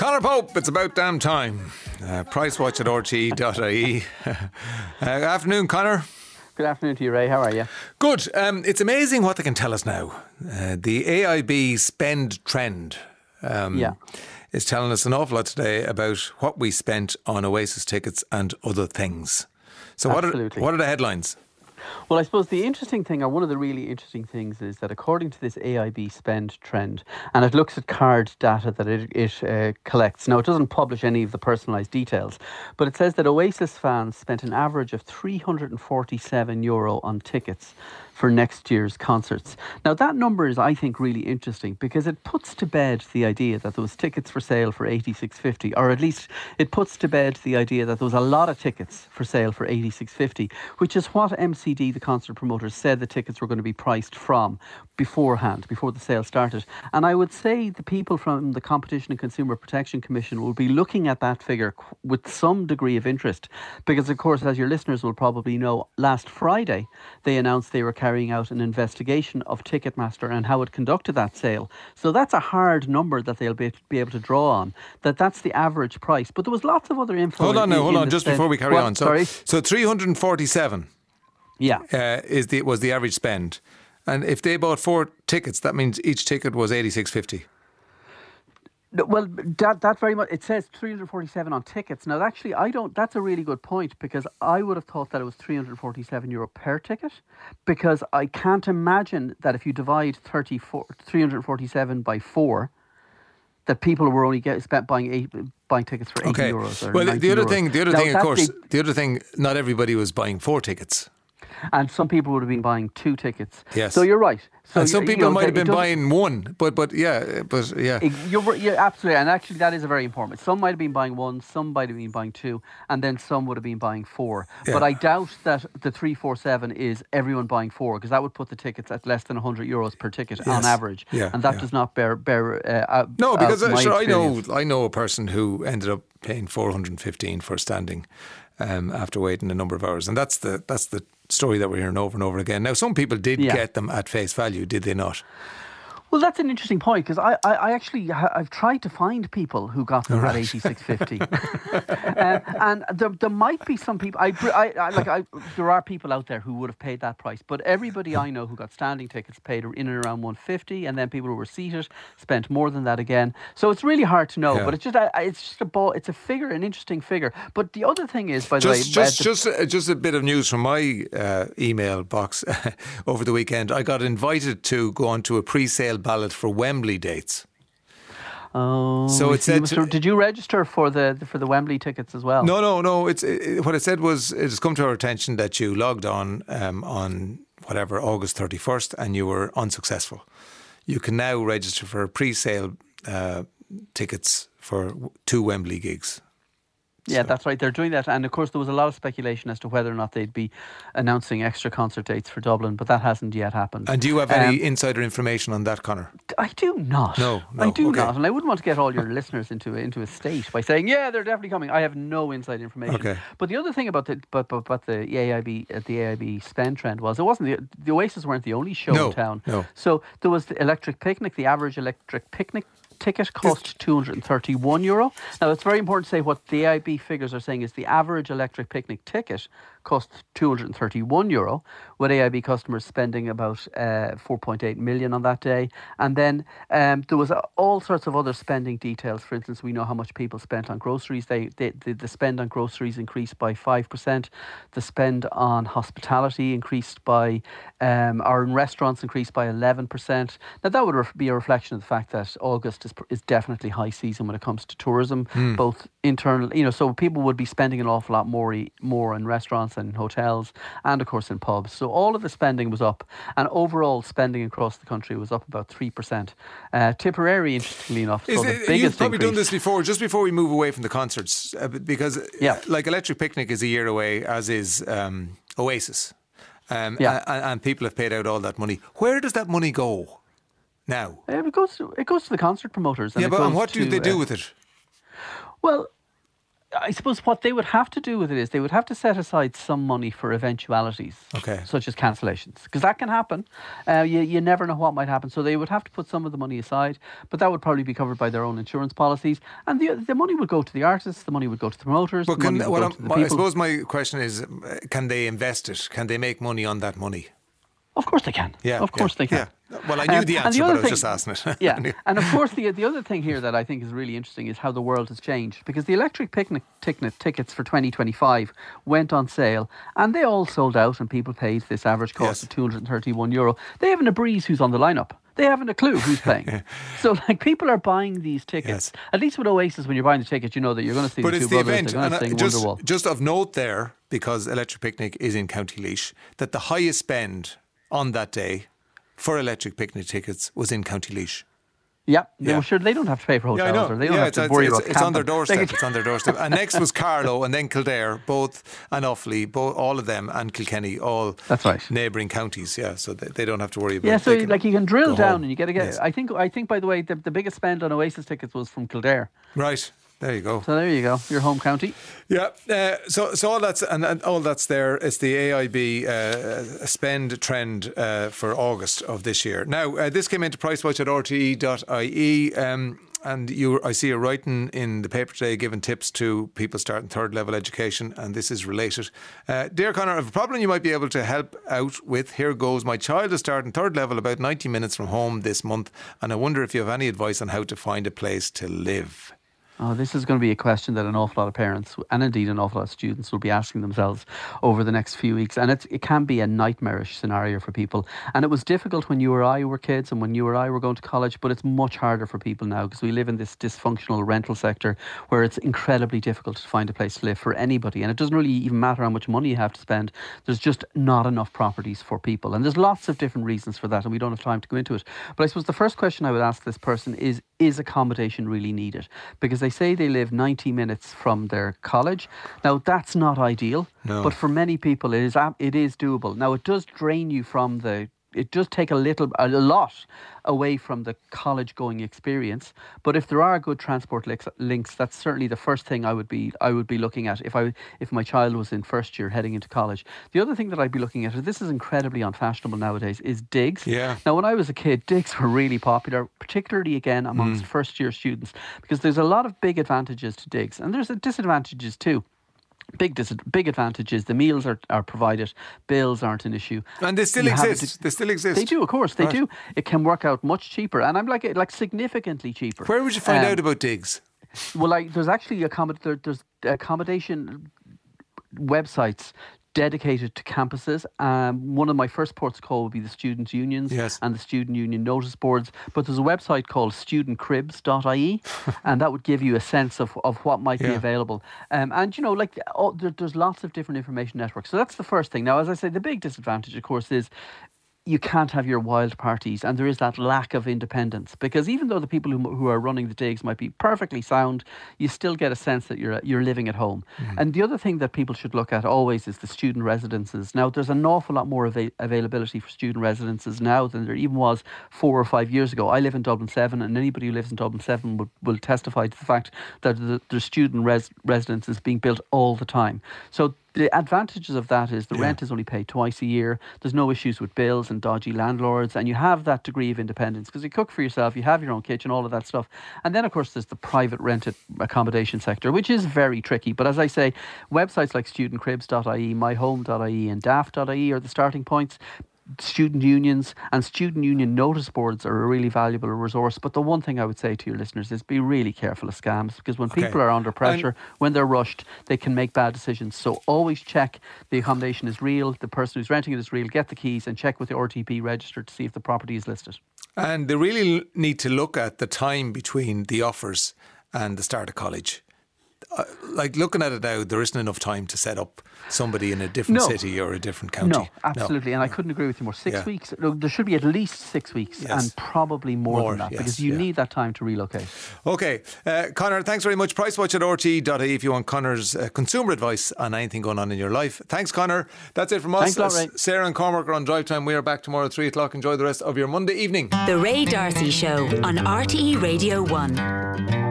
Conor Pope, it's about damn time. Pricewatch at rte.ie. Afternoon, Conor. Good afternoon to you, Ray. How are you? Good. It's amazing what they can tell us now. The AIB spend trend is telling us an awful lot today about what we spent on Oasis tickets and other things. So what are the headlines? Well, I suppose the interesting thing, or one of the really interesting things, is that according to this AIB spend trend, and it looks at card data that it collects. Now, it doesn't publish any of the personalised details, but it says that Oasis fans spent an average of €347 on tickets for next year's concerts. Now, that number is, I think, really interesting because it puts to bed the idea that there was tickets for sale for $86.50, or at least it puts to bed the idea that there was a lot of tickets for sale for $86.50, which is what MCD, the concert promoters, said the tickets were going to be priced from beforehand, before the sale started. And I would say the people from the Competition and Consumer Protection Commission will be looking at that figure with some degree of interest because, of course, as your listeners will probably know, last Friday they announced they were carrying out an investigation of Ticketmaster and how it conducted that sale. So that's a hard number that they'll be able to draw on, that's the average price. But there was lots of other info. Hold on, just before we carry on. So 347 was the average spend. And if they bought 4 tickets, that means each ticket was $86.50. Well, that very much, it says 347 on tickets. Now, actually, that's a really good point because I would have thought that it was €347 per ticket because I can't imagine that if you divide 347 by 4, that people were only buying tickets for €80 or well, €90. the other thing, not everybody was buying 4 tickets. And some people would have been buying 2 tickets. Yes. So you're right. So and some people might have been buying 1, but yeah. You're absolutely, and actually that is a very important. Some might have been buying 1, some might have been buying 2, and then some would have been buying 4. Yeah. But I doubt that the 347 is everyone buying 4 because that would put the tickets at less than €100 per ticket on average, and that does not bear. No, because I know a person who ended up paying $415 for standing after waiting a number of hours, and that's the story that we're hearing over and over again. Now, some people did get them at face value, did they not? Well, that's an interesting point because I actually I've tried to find people who got them at $86.50, and there might be some people. There are people out there who would have paid that price, but everybody I know who got standing tickets paid in and around $150, and then people who were seated spent more than that again. So it's really hard to know, but it's a figure, an interesting figure. But the other thing is, by the way, just a bit of news from my email box over the weekend. I got invited to go onto a pre-sale ballot for Wembley dates. Oh, so it said. Did you register for the Wembley tickets as well? No. What it said was it has come to our attention that you logged on whatever August 31st and you were unsuccessful. You can now register for pre-sale tickets for 2 Wembley gigs. Yeah, that's right. They're doing that. And of course, there was a lot of speculation as to whether or not they'd be announcing extra concert dates for Dublin, but that hasn't yet happened. And do you have any insider information on that, Conor? I do not. No. I do not. And I wouldn't want to get all your listeners into a state by saying, yeah, they're definitely coming. I have no inside information. Okay. But the other thing about the AIB spend trend was it wasn't the Oasis weren't the only show in town. No. So there was the Electric Picnic, the average Electric Picnic ticket cost €231. Now, it's very important to say what the AIB figures are saying is the average Electric Picnic ticket cost €231, with AIB customers spending about 4.8 million on that day. And then there was all sorts of other spending details. For instance, we know how much people spent on groceries. The spend on groceries increased by 5%. The spend on hospitality increased by, or in restaurants increased by 11%. Now, that would be a reflection of the fact that August is definitely high season when it comes to tourism, both internal, so people would be spending an awful lot more in restaurants and hotels and of course in pubs. So all of the spending was up, and overall spending across the country was up about 3%. Tipperary, interestingly enough, saw the biggest You've probably increase. done this before, just before we move away from the concerts, because like Electric Picnic is a year away, as is Oasis, and people have paid out all that money. Where does that money go now? It goes to the concert promoters. And what do they do with it? Well, I suppose what they would have to do with it is they would have to set aside some money for eventualities, such as cancellations, because that can happen. You never know what might happen. So they would have to put some of the money aside, but that would probably be covered by their own insurance policies. And the money would go to the artists, the money would go to the promoters. But I suppose my question is, can they invest it? Can they make money on that money? Of course they can. Yeah, of course they can. Yeah. Well, I knew the answer, but I was just asking it. Yeah, and of course the other thing here that I think is really interesting is how the world has changed, because the electric picnic tickets for 2025 went on sale and they all sold out, and people paid this average cost of €231. They haven't a breeze who's on the lineup. They haven't a clue who's playing. So, like, people are buying these tickets. At least with Oasis, when you're buying the ticket, you know that you're going to see the two brothers. They're going to sing Wonderwall. Just of note there, because Electric Picnic is in County Laois, that the highest spend on that day for Electric Picnic tickets was in County Laois. Yeah, sure, they don't have to pay for hotels, or they don't have to worry about camping. It's on their doorstep. It's on their doorstep. And next was Carlow, and then Kildare, and Offaly, all of them, and Kilkenny, all neighbouring counties. Yeah, so they don't have to worry about. Yeah, so like you can drill down, and you get to get. Yes. I think by the way, the biggest spend on Oasis tickets was from Kildare. Right. There you go. So there you go, your home county. Yeah. So all that's and all that's there. It's the AIB spend trend for August of this year. Now this came into PriceWatch at rte.ie. And I see you writing in the paper today, giving tips to people starting third level education, and this is related. Dear Conor, I have a problem you might be able to help out with. Here goes. My child is starting third level about 90 minutes from home this month, and I wonder if you have any advice on how to find a place to live. Oh, this is going to be a question that an awful lot of parents, and indeed an awful lot of students, will be asking themselves over the next few weeks. And it can be a nightmarish scenario for people. And it was difficult when you or I were kids and when you or I were going to college, but it's much harder for people now because we live in this dysfunctional rental sector where it's incredibly difficult to find a place to live for anybody. And it doesn't really even matter how much money you have to spend. There's just not enough properties for people. And there's lots of different reasons for that, and we don't have time to go into it. But I suppose the first question I would ask this person is accommodation really needed? Because they say they live 90 minutes from their college. Now, that's not ideal, but for many people it is doable. Now, it does drain you from it does take a lot away from the college going experience. But if there are good transport links, that's certainly the first thing I would be looking at if my child was in first year heading into college. The other thing that I'd be looking at, this is incredibly unfashionable nowadays, is digs. Yeah. Now, when I was a kid, digs were really popular, particularly again amongst first year students, because there's a lot of big advantages to digs, and there's disadvantages too. Big advantages. The meals are provided. Bills aren't an issue. And they still exist. They still exist. They do, of course. They do. It can work out much cheaper. And I'm like significantly cheaper. Where would you find out about digs? Well, there's actually there's accommodation websites dedicated to campuses. One of my first ports of call would be the student unions and the student union notice boards. But there's a website called studentcribs.ie and that would give you a sense of what might be available. And, there's lots of different information networks. So that's the first thing. Now, as I say, the big disadvantage, of course, is you can't have your wild parties, and there is that lack of independence, because even though the people who are running the digs might be perfectly sound, you still get a sense that you're living at home. And the other thing that people should look at always is the student residences. Now, there's an awful lot more availability for student residences now than there even was 4 or 5 years ago. I live in Dublin 7, and anybody who lives in Dublin 7 will testify to the fact that there's student residences being built all the time. So the advantages of that is the rent is only paid twice a year. There's no issues with bills and dodgy landlords, and you have that degree of independence because you cook for yourself, you have your own kitchen, all of that stuff. And then, of course, there's the private rented accommodation sector, which is very tricky. But as I say, websites like studentcribs.ie, myhome.ie and daft.ie are the starting points. Student unions and student union notice boards are a really valuable resource. But the one thing I would say to your listeners is be really careful of scams, because when people are under pressure, when they're rushed, they can make bad decisions. So always check the accommodation is real, the person who's renting it is real, get the keys and check with the RTP register to see if the property is listed. And they really need to look at the time between the offers and the start of college. Like looking at it now, there isn't enough time to set up somebody in a different city or a different county. No, absolutely. And I couldn't agree with you more. 6 weeks, there should be at least 6 weeks and probably more than that, because you need that time to relocate. Okay. Conor, thanks very much. PriceWatch at rte.ie if you want Conor's consumer advice on anything going on in your life. Thanks, Conor. That's it from us. Thanks a lot, Ray. Sarah and Cormac are on Drive Time. We are back tomorrow at 3 o'clock. Enjoy the rest of your Monday evening. The Ray D'Arcy Show on RTE Radio 1.